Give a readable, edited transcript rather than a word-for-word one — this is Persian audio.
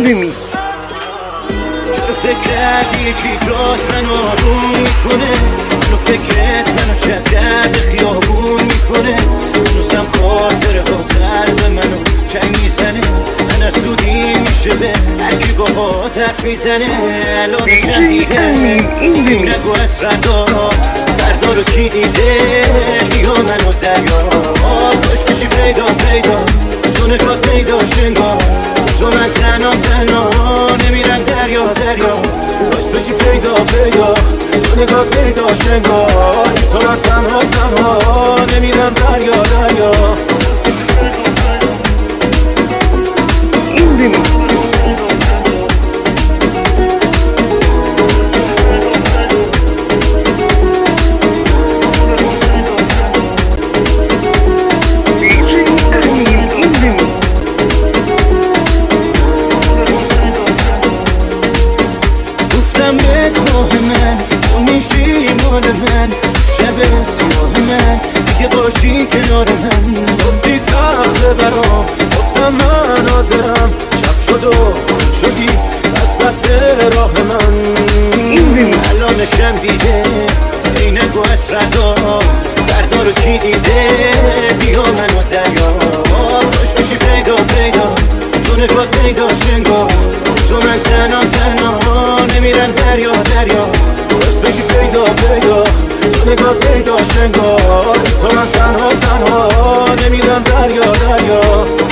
remix. چرا فکر کردی یکی جات منو آروم میکنه؟ چرا فکرت منو شب درد خیابون میکنه؟ هنوزم خاطره ها قلب منو چنگ میزنه. من از سودی میشه به هرکی با ها حرف میزنه. الانشم دیگه این نگو از فردا رو کی دیده؟ بیا منو دریا باش بشی پیدا تو نگاه پیدا شنگاه تو من تنها نمیرم دریا باش بشی پیدا تو نگاه پیدا شنگاه تو من تنها نمیرم دریا این remix. من شب سیاه من دیگه باشی کنار من. گفتی سخته برام گفتم من حاضرم. شب شد و شدی وسط راه من. الانشم دیده ای نگو از فردا رو کی دیده؟ بیا منو دریا باش بشی پیدا تو نگاه پیدا شنگاه تو من تنها نمیرم دریا باش بشی پیدا تو نگاه پیدا شنگاه تو من تنها نمیرم دریا